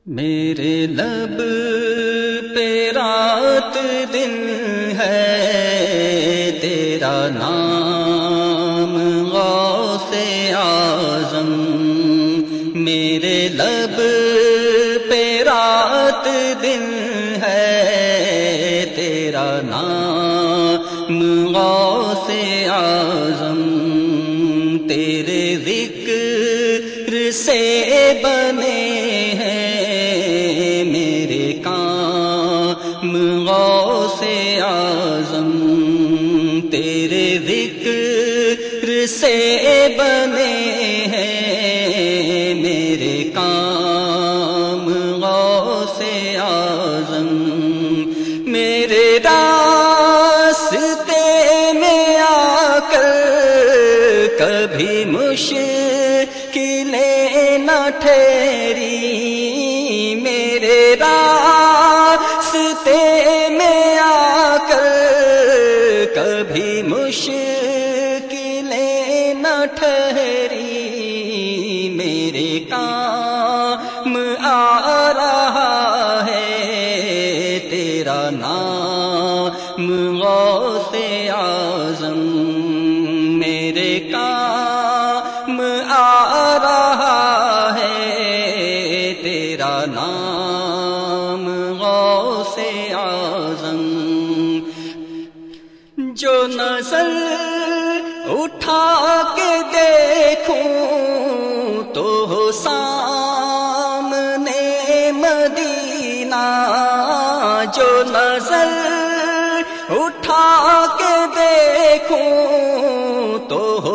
میرے لب پہ رات دن ہے تیرا نام غوث اعظم، میرے لب پہ رات دن ہے تیرا نام غوث اعظم، تیرے ذکر سے بنے غوث اعظم، تیرے ذکر سے بنے ہیں میرے کام غوث اعظم، میرے راستے میں آ کر کبھی مشکلیں نہ ٹھہری، میرے راستے میں آ کر کبھی مشکلیں نہ ٹھہری، میرے کام آ رہا ہے تیرا نام غوث اعظم، میرے کام آ رہا ہے تیرا نام غوث اعظم، جو نظر اٹھا کے دیکھوں تو ہو سامنے مدینہ، جو نظر اٹھا کے دیکھوں تو ہو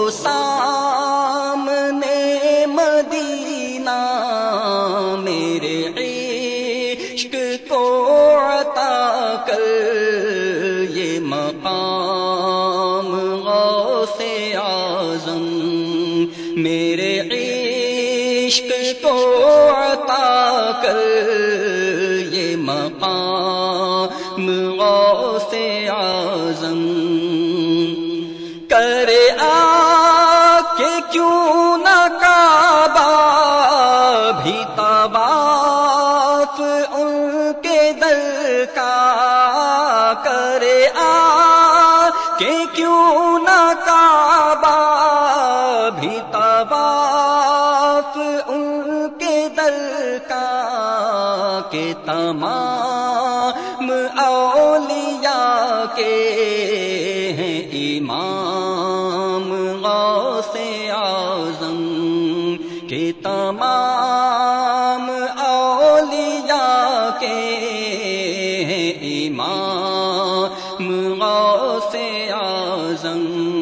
سامنے مدینہ، میرے عشق کو عطا کر یہ مقام غوث اعظم، میرے عشق کو عطا کر یہ مقام غوث اعظم، کرے آ کہ کیوں نہ کعبہ بھی طواف ان کے در کا، کرے آ کہ کیوں نہ کعبہ بھی طواف ان کے در کا، کہ تمام اولیاء کے ہیں امام غوث اعظم، کہ تمام اولیاء کے ہیں امام غوث اعظم،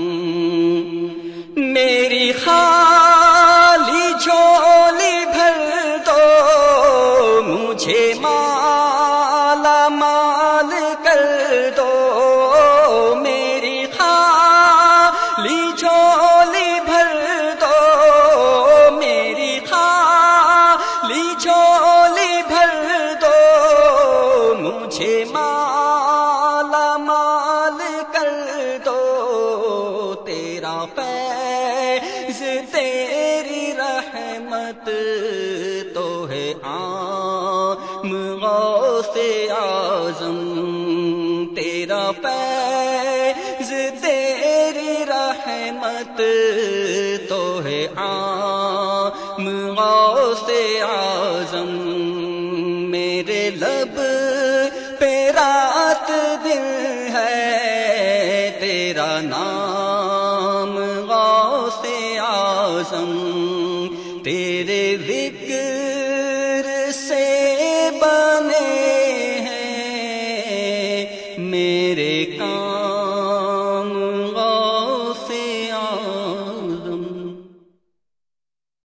میری خالی جھولی بھر دو مجھے مالا مال کر دو، میری خالی جھولی بھر دو، میری خالی جھولی بھر دو مجھے مالا مال کر دو، تیرا فیض تیری رحمت تو ہے عام غوث اعظم، تیرا فیض تیری رحمت تو ہے عام غوث اعظم، میرے لب پہ رات دن ہے تیرا نام غوث اعظم، تیرے ذکر سے بنے ہیں میرے کام